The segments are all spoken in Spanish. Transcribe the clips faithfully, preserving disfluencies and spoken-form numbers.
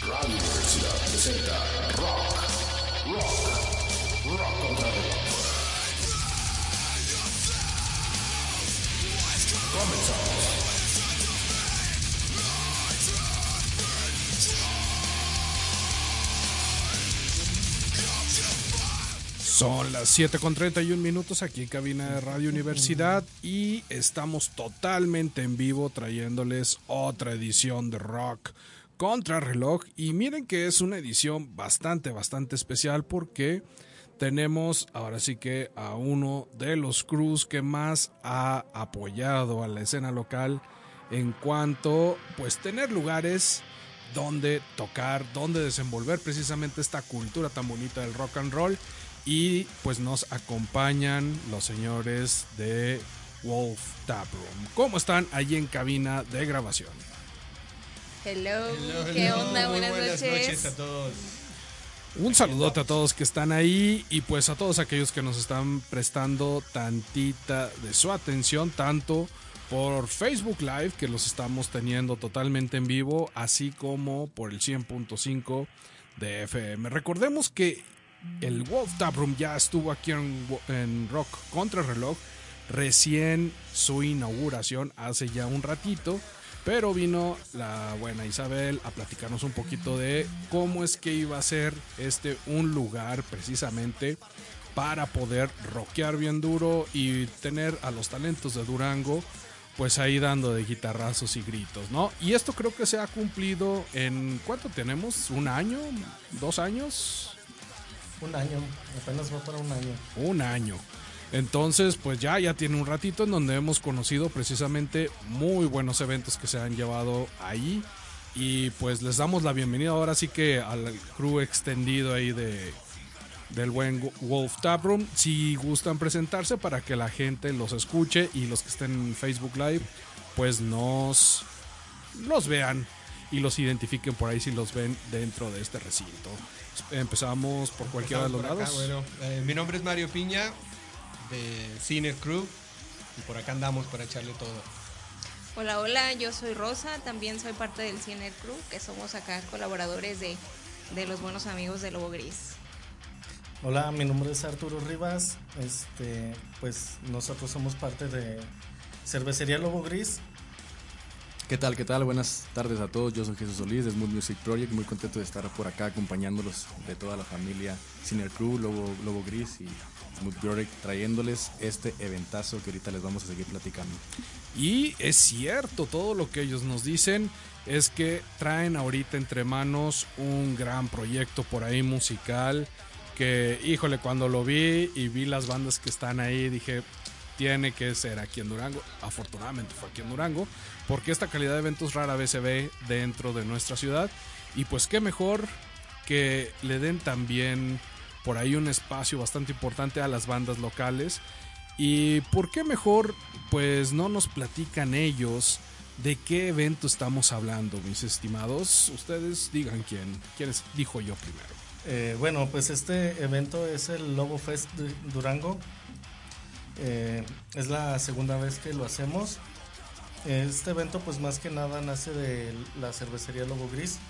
Radio Universidad presenta Rock, Rock, Rock contra Reloj. Comenzamos. Son las siete con treinta y un minutos aquí en cabina de Radio Universidad y estamos totalmente en vivo trayéndoles otra edición de Rock Contra Reloj. Y miren que es una edición bastante, bastante especial porque tenemos ahora sí que a uno de los crews que más ha apoyado a la escena local en cuanto pues tener lugares donde tocar, donde desenvolver precisamente esta cultura tan bonita del rock and roll. Y pues nos acompañan los señores de Wolf Tap Room. ¿Cómo están allí en cabina de grabación? Hello, hello, hello. ¿qué onda? Muy Buenas, buenas noches. noches a todos. Un saludote a todos que están ahí y pues a todos aquellos que nos están prestando tantita de su atención, tanto por Facebook Live, que los estamos teniendo totalmente en vivo, así como por el cien punto cinco de F M. Recordemos que el Wolf Tap Room ya estuvo aquí en, en Rock Contra Reloj, recién su inauguración hace ya un ratito, pero vino la buena Isabel a platicarnos un poquito de cómo es que iba a ser este un lugar precisamente para poder rockear bien duro y tener a los talentos de Durango pues ahí dando de guitarrazos y gritos, ¿no? Y esto creo que se ha cumplido en, ¿cuánto tenemos? ¿Un año? ¿Dos años? Un año, apenas va para un año. Un año. Entonces, pues ya, ya tiene un ratito en donde hemos conocido precisamente muy buenos eventos que se han llevado ahí. Y pues les damos la bienvenida ahora sí que al crew extendido ahí de del buen Wolf Tap Room. Si gustan presentarse para que la gente los escuche y los que estén en Facebook Live, pues nos los vean y los identifiquen por ahí si los ven dentro de este recinto. Empezamos por cualquiera Empezamos de los por lados. acá, bueno, eh, mi nombre es Mario Piña, de Cine Crew, y por acá andamos para echarle todo. Hola, hola, yo soy Rosa, también soy parte del Cine Crew, que somos acá colaboradores de, de los buenos amigos de Lobo Gris. Hola, mi nombre es Arturo Rivas, este, pues nosotros somos parte de Cervecería Lobo Gris. ¿Qué tal? ¿Qué tal? Buenas tardes a todos. Yo soy Jesús Solís de Smooth Music Project. Muy contento de estar por acá acompañándolos de toda la familia Cine Crew, Lobo, Lobo Gris y Smooth Project, trayéndoles este eventazo que ahorita les vamos a seguir platicando. Y es cierto, todo lo que ellos nos dicen es que traen ahorita entre manos un gran proyecto por ahí musical que, híjole, cuando lo vi y vi las bandas que están ahí, dije, tiene que ser aquí en Durango. Afortunadamente fue aquí en Durango, porque esta calidad de eventos rara vez se ve dentro de nuestra ciudad. Y pues qué mejor que le den también por ahí un espacio bastante importante a las bandas locales. Y por qué mejor pues no nos platican ellos de qué evento estamos hablando, mis estimados. Ustedes digan quién, quién es, dijo yo primero. Eh, bueno, pues este evento es el Lobo Fest de Durango. Eh, es la segunda vez que lo hacemos. Este evento pues más que nada nace de la cervecería Lobo Gris.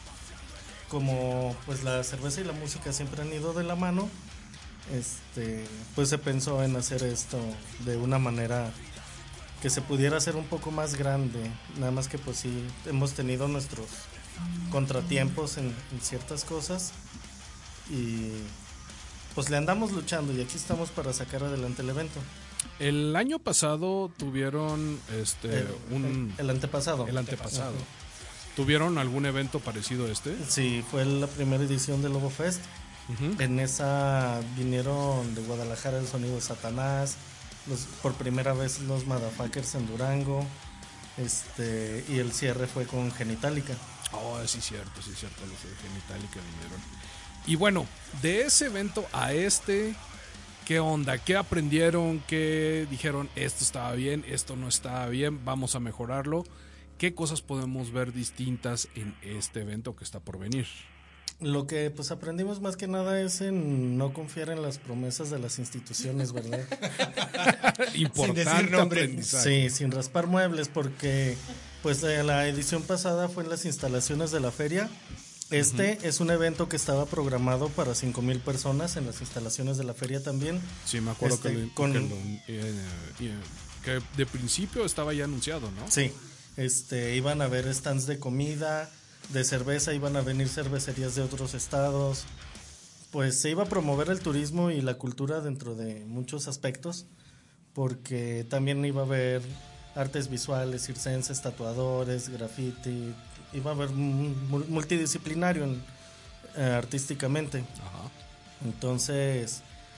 Como pues la cerveza y la música siempre han ido de la mano, este, pues se pensó en hacer esto de una manera que se pudiera hacer un poco más grande. Nada más que pues sí hemos tenido nuestros contratiempos en, en ciertas cosas y pues le andamos luchando y aquí estamos para sacar adelante el evento. El año pasado tuvieron este el, un el, el antepasado. El antepasado. Ajá. ¿Tuvieron algún evento parecido a este? Sí, fue la primera edición del Lobo Fest. Uh-huh. En esa vinieron de Guadalajara el Sonido de Satanás, los, por primera vez los Motherfuckers en Durango, este, y el cierre fue con Genitalica. Oh, sí es cierto, sí es cierto, los de Genitalica vinieron. Y bueno, de ese evento a este, ¿qué onda? ¿Qué aprendieron? ¿Qué dijeron? Esto estaba bien, esto no estaba bien, vamos a mejorarlo. ¿Qué cosas podemos ver distintas en este evento que está por venir? Lo que pues aprendimos más que nada es en no confiar en las promesas de las instituciones, ¿verdad? Importante sin decir nombre. aprendizaje. Sí, sin raspar muebles, porque pues la edición pasada fue en las instalaciones de la feria. Este uh-huh. es un evento que estaba programado para cinco mil personas en las instalaciones de la feria también. Sí, me acuerdo este, que, lo, con, que, lo, eh, eh, que de principio estaba ya anunciado, ¿no? Sí, este, iban a haber stands de comida, de cerveza, iban a venir cervecerías de otros estados. Pues se iba a promover el turismo y la cultura dentro de muchos aspectos, porque también iba a haber artes visuales, circenses, tatuadores, graffiti, iba a haber multidisciplinario en, eh, artísticamente. Ajá. Entonces,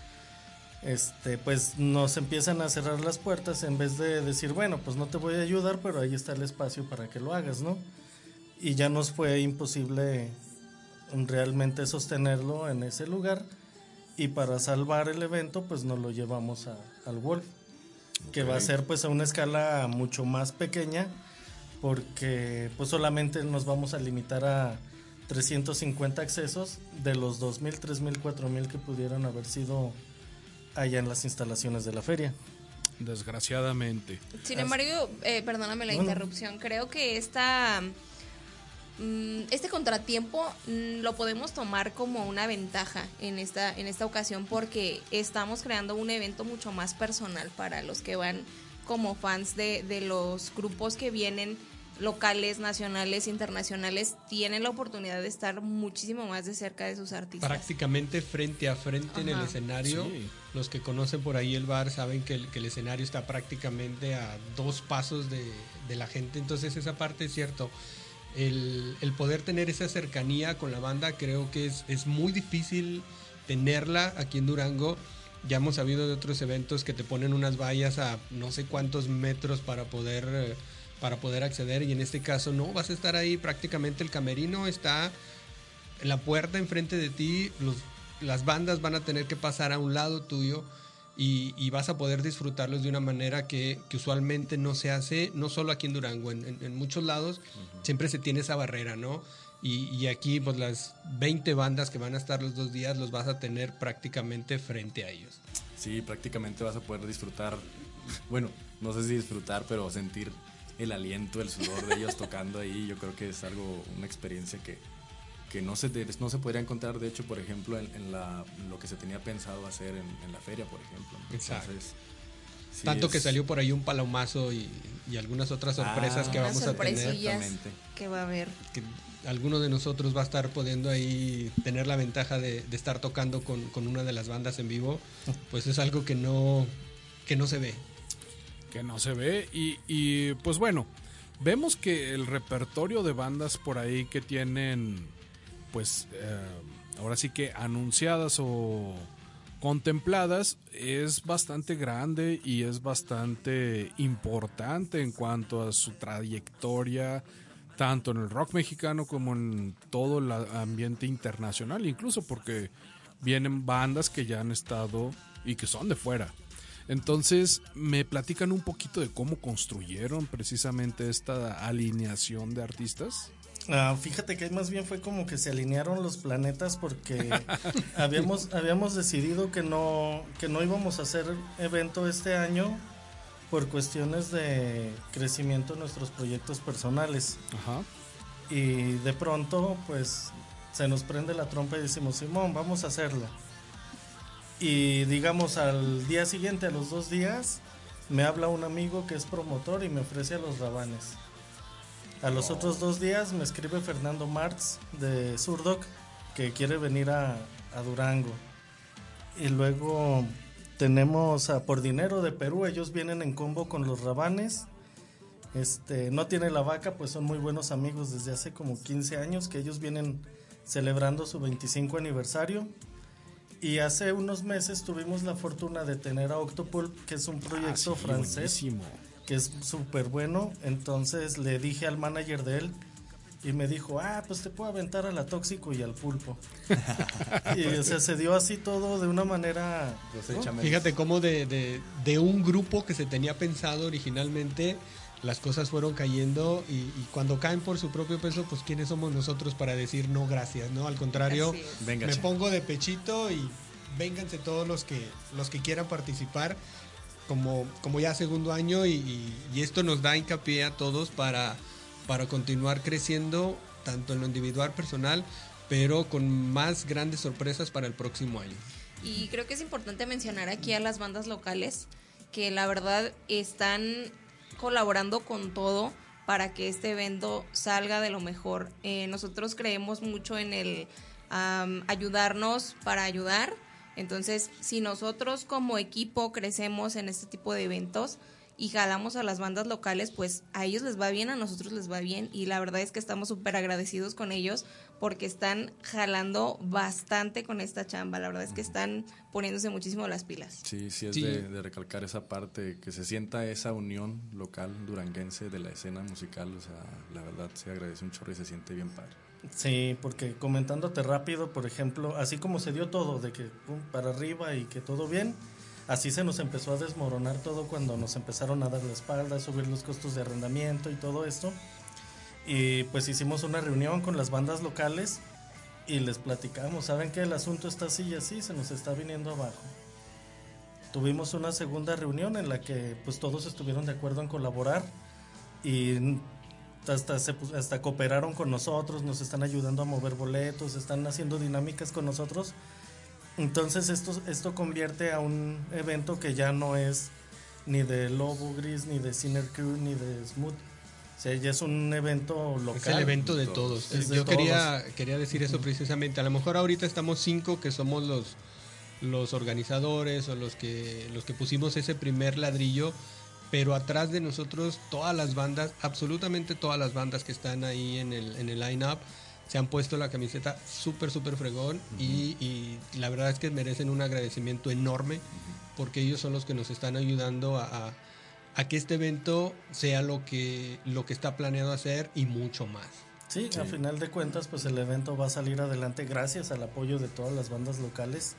este, pues nos empiezan a cerrar las puertas en vez de decir, bueno, pues no te voy a ayudar, pero ahí está el espacio para que lo hagas, ¿no? Y ya nos fue imposible realmente sostenerlo en ese lugar, y para salvar el evento pues nos lo llevamos a, al Wolf, que okay. va a ser pues a una escala mucho más pequeña, porque pues solamente nos vamos a limitar a trescientos cincuenta accesos de los dos mil, tres mil, cuatro mil que pudieron haber sido allá en las instalaciones de la feria. Desgraciadamente. Sin embargo, eh, perdóname la bueno. interrupción, creo que esta... este contratiempo lo podemos tomar como una ventaja en esta en esta ocasión, porque estamos creando un evento mucho más personal para los que van como fans de, de los grupos que vienen, locales, nacionales, internacionales. Tienen la oportunidad de estar muchísimo más de cerca de sus artistas. Prácticamente frente a frente. Ajá. En el escenario. Sí. Los que conocen por ahí el bar saben que el, que el escenario está prácticamente a dos pasos de, de la gente, entonces esa parte es cierto. El, el poder tener esa cercanía con la banda, creo que es, es muy difícil tenerla aquí en Durango. Ya hemos sabido de otros eventos que te ponen unas vallas a no sé cuántos metros para poder, para poder acceder, y en este caso no, vas a estar ahí prácticamente. El camerino está en la puerta enfrente de ti, los, las bandas van a tener que pasar a un lado tuyo, Y, y vas a poder disfrutarlos de una manera que, que usualmente no se hace, no solo aquí en Durango, en, en, en muchos lados uh-huh. siempre se tiene esa barrera, ¿no? Y, y aquí pues las veinte bandas que van a estar los dos días los vas a tener prácticamente frente a ellos. Sí, prácticamente vas a poder disfrutar, bueno, no sé si disfrutar, pero sentir el aliento, el sudor de ellos tocando ahí. Yo creo que es algo, una experiencia que que no se, no se podría encontrar, de hecho, por ejemplo, en, en la, lo que se tenía pensado hacer en, en la feria, por ejemplo. Exacto. Entonces, sí, tanto es... que salió por ahí un palomazo y, y algunas otras sorpresas ah, que vamos a tener. Que va a haber. Que alguno de nosotros va a estar pudiendo ahí tener la ventaja de, de estar tocando con, con una de las bandas en vivo, pues es algo que no, que no se ve. Que no se ve y, y pues bueno, vemos que el repertorio de bandas por ahí que tienen... pues eh, ahora sí que anunciadas o contempladas es bastante grande y es bastante importante en cuanto a su trayectoria, tanto en el rock mexicano como en todo el ambiente internacional, incluso porque vienen bandas que ya han estado y que son de fuera. Entonces, ¿me platican un poquito de cómo construyeron precisamente esta alineación de artistas? Uh, fíjate que más bien fue como que se alinearon los planetas, porque habíamos habíamos decidido que no que no íbamos a hacer evento este año por cuestiones de crecimiento en nuestros proyectos personales. Ajá. Y de pronto pues se nos prende la trompa y decimos, Simón, vamos a hacerlo. Y digamos al día siguiente, a los dos días, me habla un amigo que es promotor y me ofrece a los Rabanes. A los oh. otros dos días me escribe Fernando Martz de Surdoc que quiere venir a, a Durango. Y luego tenemos a Por Dinero de Perú, ellos vienen en combo con los Rabanes. Este, No Tiene la Vaca, pues son muy buenos amigos desde hace como quince años, que ellos vienen celebrando su veinticinco aniversario. Y hace unos meses tuvimos la fortuna de tener a Octopulp, que es un proyecto ah, sí, francés. Buenísimo. Que es súper bueno. Entonces le dije al manager de él y me dijo, ah, pues te puedo aventar a la Tóxico y al Pulpo. Y o sea, se dio así todo de una manera, ¿no? Fíjate cómo de, de, de un grupo que se tenía pensado originalmente, las cosas fueron cayendo, y, y cuando caen por su propio peso, pues quiénes somos nosotros para decir no gracias, ¿no? Al contrario, Venga, me che. pongo de pechito y vénganse todos los que los que quieran participar. Como, como ya segundo año, y, y, y esto nos da hincapié a todos para, para continuar creciendo tanto en lo individual, personal, pero con más grandes sorpresas para el próximo año. Y creo que es importante mencionar aquí a las bandas locales que la verdad están colaborando con todo para que este evento salga de lo mejor. Eh, nosotros creemos mucho en el um, ayudarnos para ayudar. Entonces, si nosotros como equipo crecemos en este tipo de eventos y jalamos a las bandas locales, pues a ellos les va bien, a nosotros les va bien, y la verdad es que estamos súper agradecidos con ellos porque están jalando bastante con esta chamba. La verdad es que están poniéndose muchísimo las pilas. Sí, sí, es Sí. De, de recalcar esa parte, que se sienta esa unión local duranguense de la escena musical. O sea, la verdad se agradece un chorro y se siente bien padre. Sí, porque comentándote rápido, por ejemplo, así como se dio todo, de que pum, para arriba y que todo bien, así se nos empezó a desmoronar todo cuando nos empezaron a dar la espalda, subir los costos de arrendamiento y todo esto. Y pues hicimos una reunión con las bandas locales y les platicamos, ¿saben qué? El asunto está así y así, se nos está viniendo abajo. Tuvimos una segunda reunión en la que pues todos estuvieron de acuerdo en colaborar y hasta, se, hasta cooperaron con nosotros, nos están ayudando a mover boletos, están haciendo dinámicas con nosotros. Entonces esto, esto convierte a un evento que ya no es ni de Lobo Gris, ni de Sinner Crew, ni de Smooth. O sea, ya es un evento local. Es el evento de todos. Es de Yo todos. quería quería decir eso precisamente. A lo mejor ahorita estamos cinco que somos los los organizadores o los que los que pusimos ese primer ladrillo, pero atrás de nosotros todas las bandas, absolutamente todas las bandas que están ahí en el en el line-up se han puesto la camiseta súper, súper fregón. Uh-huh. y, y la verdad es que merecen un agradecimiento enorme, uh-huh, porque ellos son los que nos están ayudando a, a, a que este evento sea lo que, lo que está planeado hacer y mucho más. Sí, Sí. a final de cuentas, pues el evento va a salir adelante gracias al apoyo de todas las bandas locales.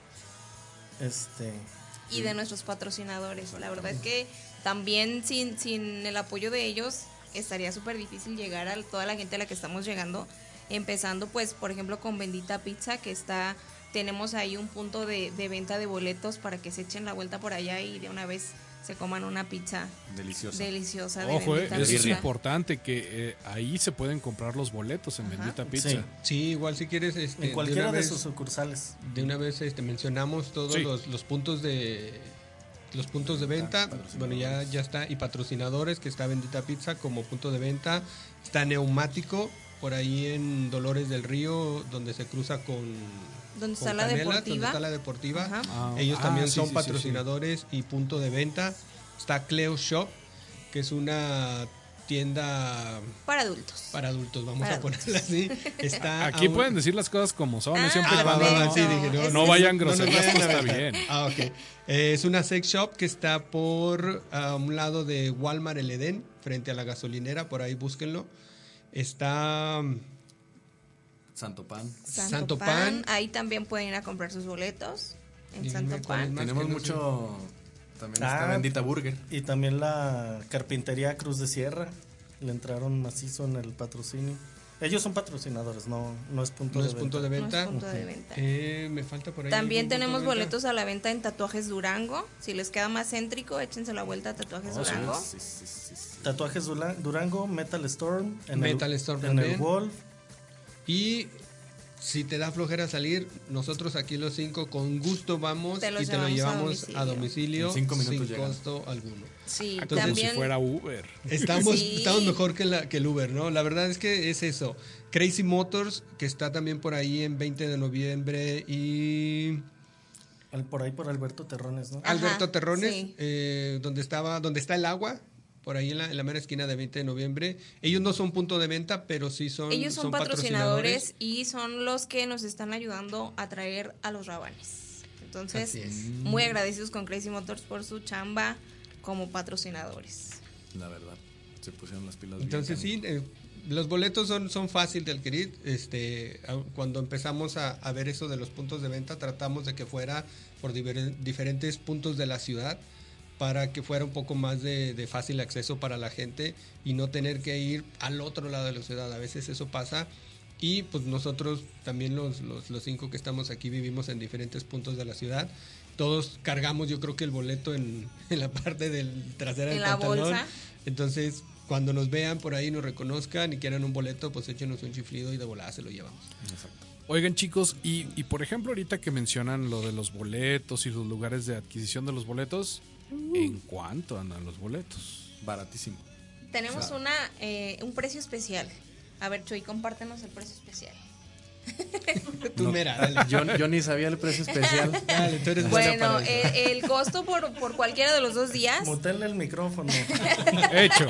Este... Y de nuestros patrocinadores. La verdad es que también sin, sin el apoyo de ellos estaría súper difícil llegar a toda la gente a la que estamos llegando. Empezando pues por ejemplo con Bendita Pizza, que está, tenemos ahí un punto de, de venta de boletos para que se echen la vuelta por allá y de una vez se coman una pizza Deliciosa. deliciosa de Ojo, eh, Bendita eso es Pizza. importante, que eh, ahí se pueden comprar los boletos en Ajá. Bendita Pizza. Sí. Sí, igual si quieres este, En cualquiera de, una de vez, sus sucursales. de una vez este, mencionamos todos Sí. los, los puntos de los puntos de venta. Bueno, ya, ya está. Y patrocinadores, que está Bendita Pizza como punto de venta. Está Neumático, por ahí en Dolores del Río, donde se cruza con... Donde con está la Canelas, deportiva. Donde está la deportiva. Ajá. Ah, Ellos ah, también sí, son sí, sí, patrocinadores y punto de venta. Está Cleo Shop, que es una tienda Para adultos. para adultos, vamos Para a ponerla así. Está Aquí a un- pueden decir las cosas como son, Ah, no siempre Ah, va, cuando va, va, no, sí, dije, no, es no que- vayan no nos groserías, vayan pues a está ver. bien. Ah, ok. Eh, es una sex shop que está por a un lado de Walmart El Edén, frente a la gasolinera, por ahí búsquenlo. Está Santo Pan. Santo, Santo Pan. Pan. Ahí también pueden ir a comprar sus boletos en Díganme Santo cuál es Pan. más. Tenemos que no mucho... También Ah. está Bendita Burger. Y también la carpintería Cruz de Sierra. Le entraron macizo en el patrocinio. Ellos son patrocinadores, no, no es punto No de es venta. punto de No es venta. punto de venta. Eh, me falta por ahí. También algún punto tenemos de venta. boletos a la venta en Tatuajes Durango. Si les queda más céntrico, échense la vuelta a Tatuajes Oh, sí. Durango. Sí, sí, sí, sí. Tatuajes Dula- Durango, Metal Storm. En Metal el, Storm En también. el Wolf. Y si te da flojera salir, nosotros aquí los cinco con gusto vamos Te los y te lo llevamos llevamos a a domicilio, En cinco minutos sin llegan. costo alguno. Sí, Entonces, Como también. si fuera Uber. Estamos, Sí. estamos mejor que, la, que el Uber, ¿no? La verdad es que es eso. Crazy Motors, que está también por ahí en veinte de noviembre, y Al- por ahí por Alberto Terrones, ¿no? Ajá, Alberto Terrones, sí. eh, donde estaba, donde está el agua, por ahí en la, en la mera esquina de veinte de noviembre. Ellos no son punto de venta, pero sí son Ellos son, patrocinadores, y son los que nos están ayudando a traer a los rabanes. Entonces, Así es. muy agradecidos con Crazy Motors por su chamba como patrocinadores. La verdad. Se pusieron las pilas bien, Entonces sí, canijo. eh, los boletos son, son fácil de adquirir. Este, a- cuando empezamos a, a ver eso de los puntos de venta, tratamos de que fuera por diver- diferentes puntos de la ciudad, para que fuera un poco más de, de fácil acceso para la gente y no tener que ir al otro lado de la ciudad. A veces eso pasa. Y pues nosotros también los, los, los cinco que estamos aquí vivimos en diferentes puntos de la ciudad. Todos cargamos, yo creo que el boleto en, en la parte del trasera En del la pantalón. bolsa. Entonces, cuando nos vean por ahí, nos reconozcan y quieran un boleto, pues échenos un chiflido y de volada se lo llevamos. Exacto. Oigan, chicos, y, y por ejemplo, ahorita que mencionan lo de los boletos y los lugares de adquisición de los boletos, ¿en cuánto andan los boletos? Baratísimo. Tenemos O sea, una eh, un precio especial. A ver, Chuy, compártenos el precio especial. Tú No, mira, dale. yo, yo ni sabía el precio especial. Dale, tú eres buena Bueno, para eso. el, el costo por, por cualquiera de los dos días, Mutenle el micrófono. Hecho.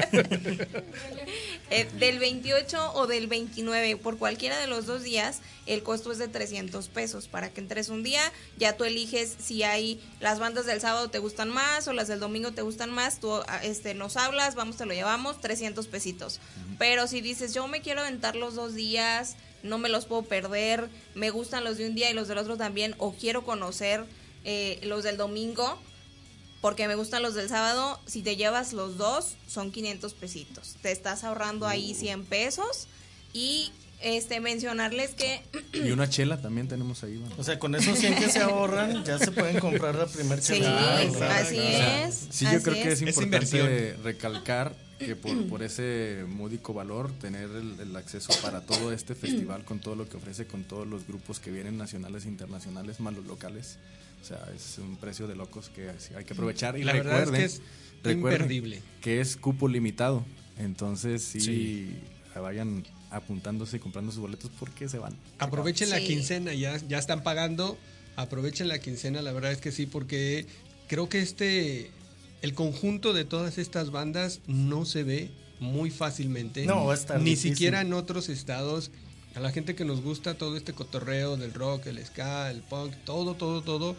eh, del veintiocho o del veintinueve, por cualquiera de los dos días, el costo es de trescientos pesos. Para que entres un día, ya tú eliges si hay las bandas del sábado te gustan más o las del domingo te gustan más. Tú este, nos hablas, vamos, te lo llevamos, trescientos pesitos. Pero si dices, yo me quiero aventar los dos días, no me los puedo perder, me gustan los de un día y los del otro también, o quiero conocer eh, los del domingo, porque me gustan los del sábado, si te llevas los dos, son quinientos pesitos. Te estás ahorrando ahí cien pesos. Y este mencionarles que... Y una chela también tenemos ahí. Bueno. O sea, con esos cien que se ahorran, ya se pueden comprar la primer Sí, chela. así Claro, claro. es. Sí, yo así creo que es, es. Es importante inversión. recalcar que por, por ese módico valor, tener el, el acceso para todo este festival, con todo lo que ofrece, con todos los grupos que vienen nacionales e internacionales, más los locales. O sea, es un precio de locos que hay que aprovechar. Y La verdad recuerden, es que es recuerden imperdible. que es cupo limitado. Entonces, sí, Sí. vayan apuntándose y comprando sus boletos porque se van. Aprovechen la Sí. quincena, ya, ya están pagando, aprovechen la quincena, la verdad es que sí, porque creo que este, el conjunto de todas estas bandas no se ve muy fácilmente, No, va a estar ni difícil. siquiera en otros estados. A la gente que nos gusta todo este cotorreo del rock, el ska, el punk, todo, todo, todo,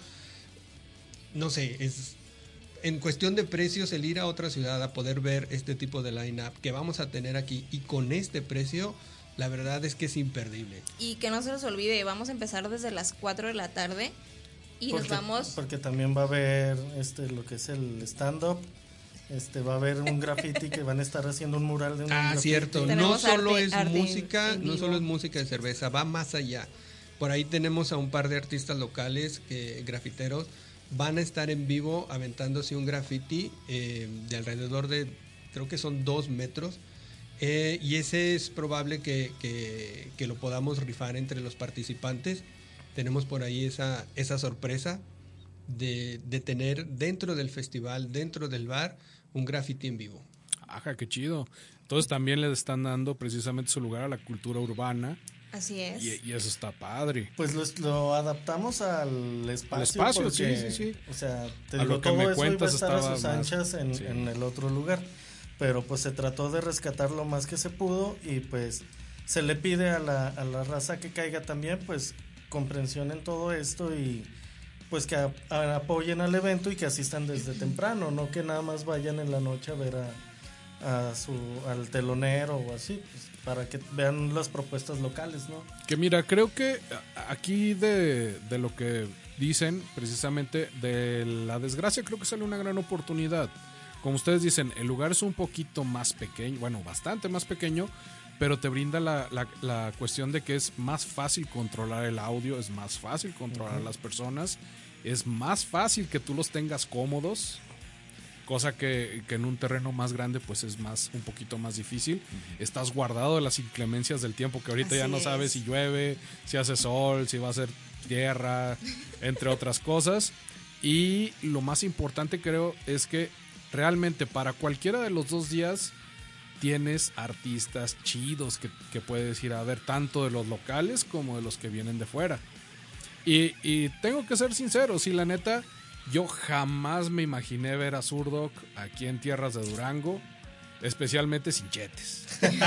no sé, es en cuestión de precios el ir a otra ciudad a poder ver este tipo de line-up que vamos a tener aquí y con este precio, la verdad es que es imperdible. Y que no se nos olvide, vamos a empezar desde las cuatro de la tarde y porque, nos vamos... Porque también va a haber este, lo que es el stand-up. Este, va a haber un graffiti que van a estar haciendo un mural de un Ah, graffiti. cierto. No Tenemos solo arte- es arte en- música, en no vivo. solo es música de cerveza, va más allá. Por ahí tenemos a un par de artistas locales, que, grafiteros, van a estar en vivo aventándose un graffiti eh, de alrededor de, creo que son dos metros. Eh, y ese es probable que, que, que lo podamos rifar entre los participantes. Tenemos por ahí esa, esa sorpresa de, de tener dentro del festival, dentro del bar, un graffiti en vivo. Ajá, qué chido. Entonces también le están dando precisamente su lugar a la cultura urbana Así es. y, y eso está padre. Pues lo, lo adaptamos al espacio. Al espacio, porque, sí, sí, sí. O sea, te A digo, lo que todo me eso cuentas iba a estar a estaba sus más- anchas en, sí. en el otro lugar. Pero pues se trató de rescatar lo más que se pudo y pues se le pide a la, a la raza que caiga también pues comprensión en todo esto y pues que a- a- apoyen al evento y que asistan desde temprano, no que nada más vayan en la noche a ver a, a su al telonero o así, pues, para que vean las propuestas locales, ¿no? Que mira, creo que a- aquí de, de lo que dicen, precisamente de la desgracia, creo que sale una gran oportunidad. Como ustedes dicen, el lugar es un poquito más pequeño, bueno, bastante más pequeño, pero te brinda la, la, la cuestión de que es más fácil controlar el audio, es más fácil controlar a las personas, es más fácil que tú los tengas cómodos, cosa que, que en un terreno más grande pues es más un poquito más difícil. Estás guardado de las inclemencias del tiempo, que ahorita ya Así no es. sabes si llueve, si hace sol, si va a ser tierra, entre otras cosas. Y lo más importante creo es que realmente para cualquiera de los dos días tienes artistas chidos que, que puedes ir a ver, tanto de los locales como de los que vienen de fuera. Y, y tengo que ser sincero, sí, la neta, yo jamás me imaginé ver a Zurdok aquí en tierras de Durango, especialmente sin chetes.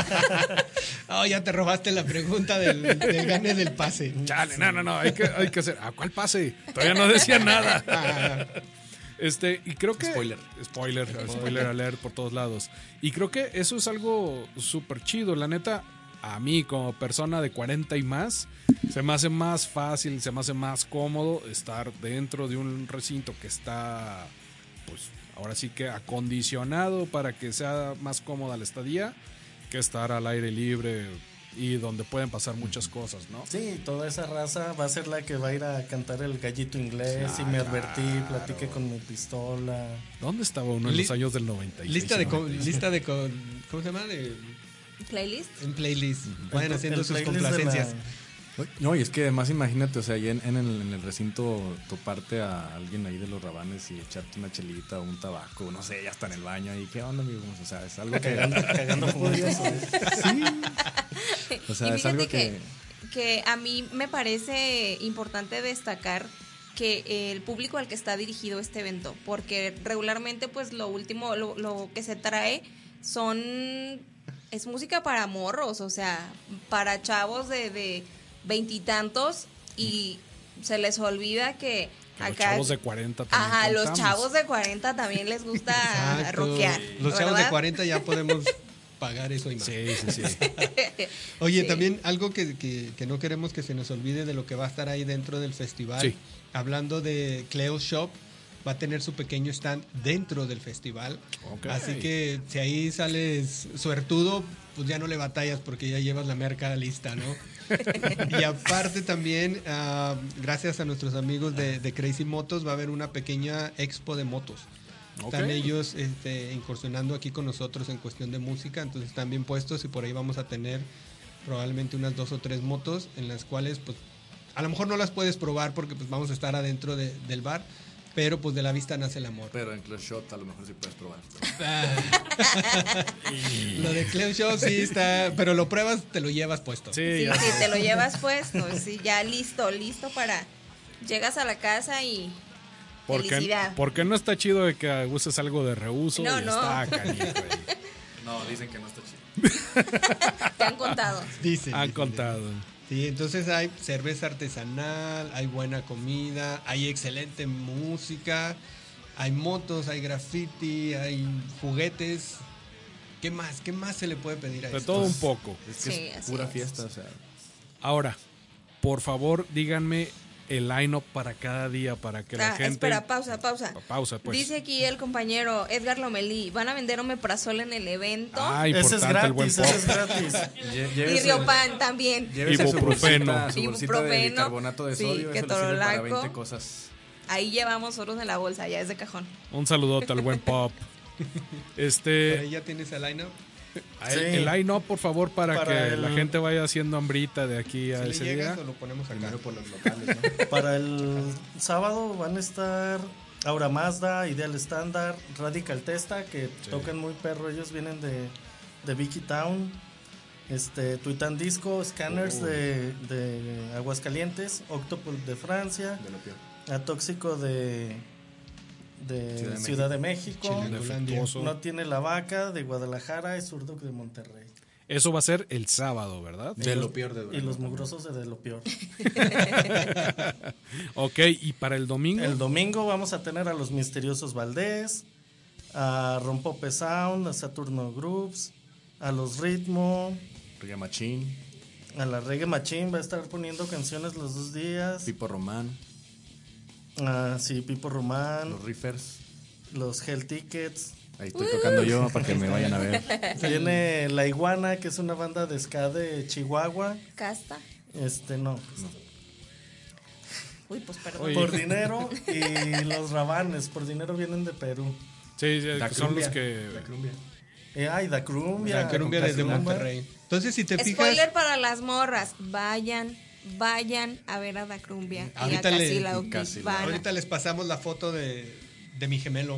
Oh, ya te robaste la pregunta del, del gane del pase. Chale, no, no, no, hay que, hay que hacer. ¿A cuál pase? Todavía no decía nada. Ah, Este, y creo que. Spoiler. Spoiler, spoiler alert por todos lados. Y creo que eso es algo súper chido. La neta, a mí como persona de cuarenta y más, se me hace más fácil, se me hace más cómodo estar dentro de un recinto que está, pues, ahora sí que acondicionado para que sea más cómoda la estadía, que estar al aire libre y donde pueden pasar muchas cosas, ¿no? Sí, toda esa raza va a ser la que va a ir a cantar el gallito inglés y me advertí, platiqué con mi pistola. ¿Dónde estaba uno en Li- los años del noventa y seis? Lista de, co- noventa y siete? lista de co- ¿cómo se llama? De, Playlist. en playlist. Vayan El- haciendo el sus playlist de la- complacencias. No, y es que además imagínate, o sea, ahí en, en el, en el recinto toparte a alguien ahí de los Rabanes y echarte una chelita o un tabaco, no sé, ya está en el baño y qué onda, amigos, o sea, es algo que... Cagando, cagando fumos. O sea, Y es fíjate algo que, que... que a mí me parece importante destacar que el público al que está dirigido este evento, porque regularmente pues lo último, lo, lo que se trae son, es música para morros, o sea, para chavos de de veintitantos y, se les olvida que Que los acá... chavos de cuarenta también Ajá, los contamos. chavos de cuarenta también les gusta Exacto. rockear. Los chavos de ¿verdad? cuarenta ya podemos pagar eso y más. Sí, sí, sí. Oye, Sí. también algo que, que- que no queremos que se nos olvide de lo que va a estar ahí dentro del festival. Sí. Hablando de Cleo Shop, va a tener su pequeño stand dentro del festival. Ok. Así que si ahí sales suertudo, pues ya no le batallas porque ya llevas la merca lista, ¿no? Y aparte también, ah, gracias a nuestros amigos de, de Crazy Motos, va a haber una pequeña expo de motos. Están Ok. ellos este, incursionando aquí con nosotros en cuestión de música, entonces están bien puestos y por ahí vamos a tener probablemente unas dos o tres motos en las cuales pues a lo mejor no las puedes probar porque pues vamos a estar adentro de- del bar, pero pues de la vista nace el amor. Pero en Club Shot a lo mejor sí puedes probar. Lo de Cleo Show sí está, pero lo pruebas, te lo llevas puesto. Sí, Sí, ya sí, sé. te lo llevas puesto, sí, ya listo, listo para... Llegas a la casa y... Porque, Felicidad. porque no está chido de que uses algo de reuso No, y no. está canijo, güey. No, dicen que no está chido. Te han contado. Dicen, Han dicen, contado. Sí, entonces hay cerveza artesanal, hay buena comida, hay excelente música, hay motos, hay graffiti, hay juguetes. ¿Qué más? ¿Qué más se le puede pedir a De esto? todo un poco. Es que Sí, es así pura es. fiesta, o sea. Ahora, por favor, díganme el line-up para cada día para que la Ah, gente... espera, pausa, pausa. Pausa, pues. Dice aquí el compañero Edgar Lomelí, van a vender omeprazol en el evento. Ah, Ese es importante el buen gratis, pop. ese es gratis. lle- y llévese- Riopan también. llévese su Ibuprofeno. bolsita, su bolsita de Ibuprofeno, bicarbonato de sí, sodio, eso le sirve para ketorolaco. veinte cosas. Ahí llevamos oros en la bolsa, ya es de cajón. Un saludote al buen pop. Por Este, ahí ya tienes el line-up. el, Sí. el line-up, por favor, para, Para que el- la gente vaya haciendo hambrita de aquí a Si le ese llegas día. o lo ponemos acá. Primero por los locales, ¿no? Para el sábado van a estar Aura Mazda, Ideal Standard, Radical Testa, que tocan muy perro. Ellos vienen de, de Vicky Town, este, Tuitán Disco, Scanners Oh. de, de Aguascalientes, Octopus de Francia, De lo peor. Atóxico de, de Ciudad de Ciudad de México, Chilangolandia. Defectuoso. No Tiene la Vaca de Guadalajara y Surdoc de Monterrey. Eso va a ser el sábado, ¿verdad? De lo peor de Y Durango los también. mugrosos de De lo Peor. Ok, y para el domingo. El domingo vamos a tener a los Misteriosos Valdés, a Rompope Sound, a Saturno Groups, a los Ritmo, Reggae Machín, a la Reggae Machine, va a estar poniendo canciones los dos días. Pipo Román, Ah, sí, Pipo Román, los Riffers. los Hell Tickets. Ahí estoy tocando yo para que me vayan a ver. Viene La Iguana, que es una banda de ska de Chihuahua. Casta. Este, no, pues, Uy, pues perdón. Oye. por dinero. Y los Rabanes, por dinero vienen de Perú. Sí, sí, Da que son los Crumbia. que... La Crumbia. Eh, ay, Da Crumbia. La Colombia con desde Casilamba. Monterrey. Entonces, si te fijas, Spoiler para las morras, vayan, vayan a ver a Dacrumbia y a Ahorita le- Casila Oki, Casila. van a- ahorita les pasamos la foto de, de mi gemelo.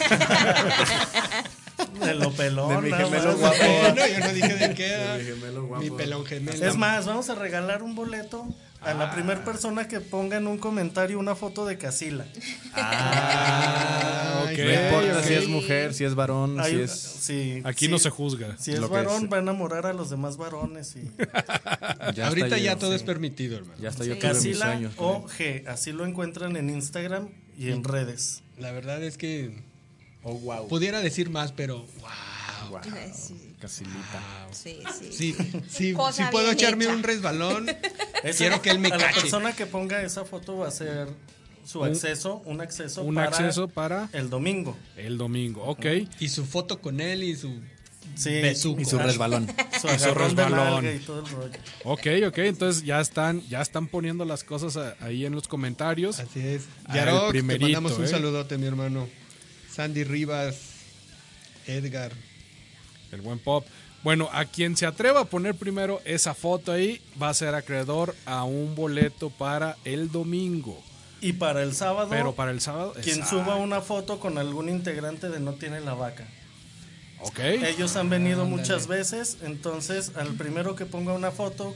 De lo pelón. De mi nada gemelo más. guapo. No, yo no dije de qué era. De mi gemelo guapo. Mi pelón gemelo. Es más, vamos a regalar un boleto a la primera persona que ponga en un comentario una foto de Casila. Ah, ok. No importa si ok. es mujer, si es varón, Hay- si es. sí, Aquí sí, no se juzga. Si es Lo que varón, es. va a enamorar a los demás varones. Y Ya Ahorita está ya yo, todo sí. es permitido, hermano. Ya está yo Sí. tuve mis Casila sueños. con o él. G, así lo encuentran en Instagram y en redes. La verdad es que Oh, wow. pudiera decir más, pero wow. Wow. Sí, Casilita. sí, sí. Sí, sí, Cosa sí puedo bien echarme hecha. un resbalón. Esa- Quiero que él me a la cache. persona que ponga esa foto va a ser su Un- acceso, un acceso Un para acceso para el domingo. el domingo. Ok. Y su foto con él y su Sí, Besuco. Y su resbalón. su agarrón de resbalón. nalga y todo el rollo. Ok, ok, entonces ya están, ya están poniendo las cosas a- ahí en los comentarios. Así es. Ah, Yarok, el primerito, te mandamos un ¿eh? saludote, mi hermano. Sandy Rivas, Edgar. El buen Pop. Bueno, a quien se atreva a poner primero esa foto ahí va a ser acreedor a un boleto para el domingo. Y para el sábado, Pero para el sábado. quien exacto. suba una foto con algún integrante de No Tiene la Vaca. Ok. Ellos han venido muchas veces, entonces al primero que ponga una foto,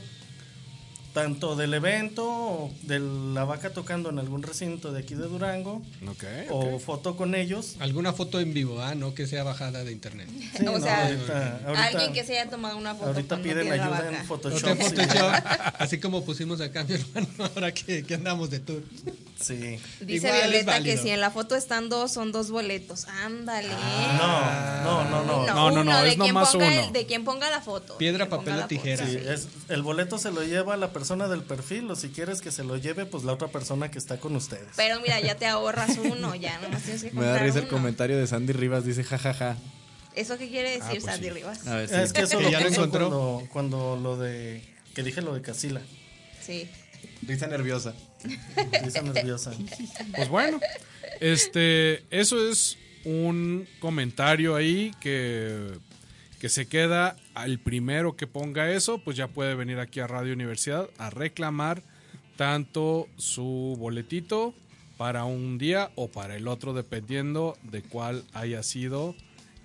tanto del evento o de la vaca tocando en algún recinto de aquí de Durango, Ok. o foto con ellos. Alguna foto en vivo, ah, no que sea bajada de internet. Sí, O no, sea, ahorita, ahorita- Alguien que se haya tomado una foto. ahorita con piden No Tiene la ayuda Vaca. en No Photoshop. te sí. Photoshop, así como pusimos acá, mi hermano, ahora que, que andamos de tour. Sí. Dice Igual es Violeta que válido. si en la foto están dos, son dos boletos. Ándale. No, no, no, no. No, no, no, uno, de es quien nomás ponga uno. el- de quien ponga la foto. Piedra, de quien papel ponga o la foto. tijera. Sí, es, el boleto se lo lleva la persona del perfil, o si quieres que se lo lleve, pues la otra persona que está con ustedes. Pero mira, ya te ahorras uno, ya nomás tienes que Me da comprar risa el uno. comentario de Sandy Rivas, dice jajaja. ¿Eso qué quiere decir, pues Sandy sí. Rivas? A ver, sí. Es que eso Que lo ya lo puso encontró. cuando, cuando lo de, que dije lo de Casila, Sí. Risa nerviosa. risa nerviosa. Pues bueno, este, eso es un comentario ahí que, que se queda al primero que ponga eso, pues ya puede venir aquí a Radio Universidad a reclamar tanto su boletito para un día o para el otro, dependiendo de cuál haya sido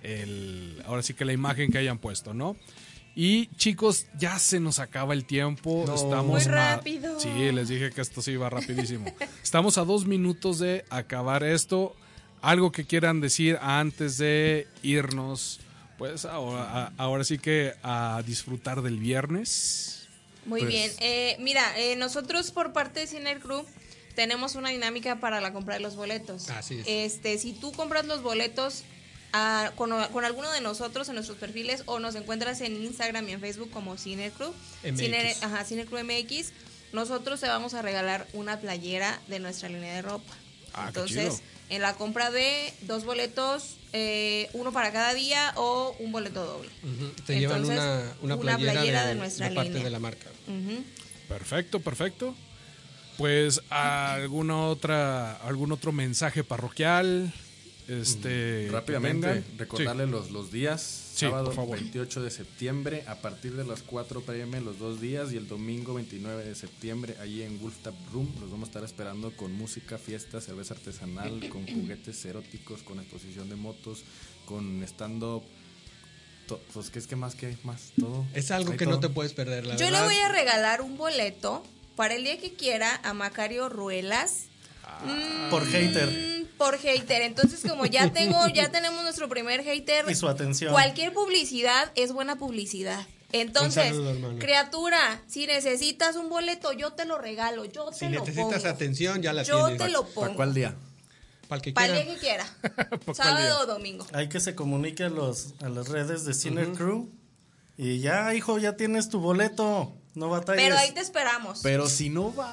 el, ahora sí que la imagen que hayan puesto, ¿no? Y chicos, ya se nos acaba el tiempo. Estamos Muy a- rápido. sí, les dije que esto sí iba rapidísimo. Estamos a dos minutos de acabar esto. Algo que quieran decir antes de irnos, pues ahora, a- ahora sí que a disfrutar del viernes. Muy Pues- bien. Eh, mira, eh, nosotros por parte de Ciner Crew tenemos una dinámica para la compra de los boletos. Así es. Este, si tú compras los boletos ah, con, con alguno de nosotros en nuestros perfiles o nos encuentras en Instagram y en Facebook como Ciner Crew, M X. Ciner, ajá, Ciner Crew M X, nosotros te vamos a regalar una playera de nuestra línea de ropa. Ah, qué Entonces, chido. en la compra de dos boletos, eh, uno para cada día o un boleto doble. Ujú. Te llevan Entonces, una, una playera, de, de nuestra de parte línea. de la marca. Ujú. Perfecto, perfecto. Pues alguna otra, algún otro mensaje parroquial, este, que Rápidamente, vengan. recordarle los, los días. Sí, Sábado por favor. veintiocho de septiembre a partir de las cuatro p m los dos días, y el domingo veintinueve de septiembre allí en Wolf Tap Room. Los vamos a estar esperando con música, fiesta, cerveza artesanal, con juguetes eróticos, con exposición de motos, con stand-up. to- Pues, ¿qué es que más? ¿Qué más? Todo. Es algo Hay que todo. no te puedes perder, la Yo verdad. le voy a regalar un boleto para el día que quiera a Macario Ruelas. Por hater. Mm, por hater. Entonces, como ya tengo, ya tenemos nuestro primer hater. Y su atención. Cualquier publicidad es buena publicidad. Entonces, Un saludo, hermano. criatura, si necesitas un boleto, yo te lo regalo, yo te Si lo necesitas pongo. atención, ya la yo tienes. te lo ¿Para pongo. cuál día? Para el que Para el quiera. día que quiera. ¿Para cuál día? Sábado o domingo. Hay que se comunique a, los, a las redes de Ciner Crew. Y ya, hijo, ya tienes tu boleto. No batalles. Pero ahí te esperamos. Pero si no va.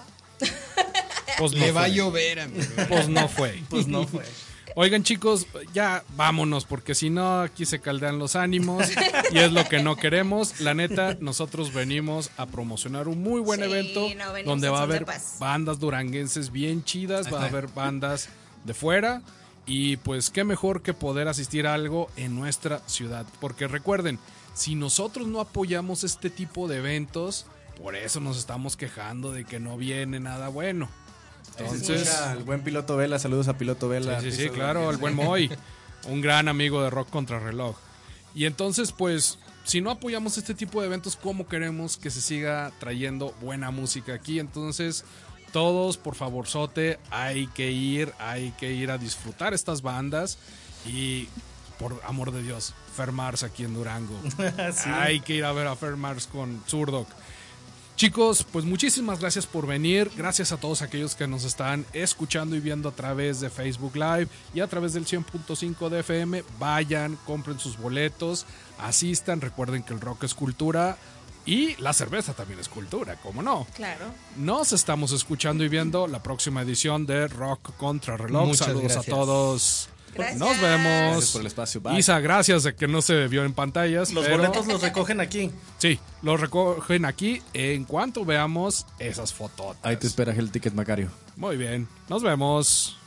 Pues no Le va a fue. llover, amigo. Pues no fue. Pues no fue. Oigan, chicos, ya vámonos, porque si no, aquí se caldean los ánimos y es lo que no queremos. La neta, nosotros venimos a promocionar un muy buen Sí, evento no, venimos donde en va a son de haber paz. bandas duranguenses bien chidas, va a haber bandas de fuera y pues qué mejor que poder asistir a algo en nuestra ciudad. Porque recuerden, si nosotros no apoyamos este tipo de eventos, por eso nos estamos quejando de que no viene nada bueno. Entonces... Escucha al buen Piloto Vela, saludos a Piloto Vela. Sí, sí, sí, claro, el buen Moy, un gran amigo de Rock Contrarreloj. Y entonces, pues, si no apoyamos este tipo de eventos, ¿cómo queremos que se siga trayendo buena música aquí? Entonces, todos, por favorzote, hay que ir, hay que ir a disfrutar estas bandas y, por amor de Dios, Fer Mars aquí en Durango. Sí. Hay que ir a ver a Fer Mars con Zurdok. Chicos, pues muchísimas gracias por venir. Gracias a todos aquellos que nos están escuchando y viendo a través de Facebook Live y a través del cien punto cinco de F M. Vayan, compren sus boletos, asistan. Recuerden que el rock es cultura y la cerveza también es cultura, ¿cómo no? Claro. Nos estamos escuchando y viendo la próxima edición de Rock Contrarreloj. Muchas Saludos gracias. a todos. Gracias. Nos vemos. Gracias por el espacio. Bye. Isa, gracias de que no se vio en pantallas. Los pero- boletos los recogen aquí. Sí, los recogen aquí en cuanto veamos esas fotos. Ahí te espera el ticket, Macario. Muy bien, nos vemos.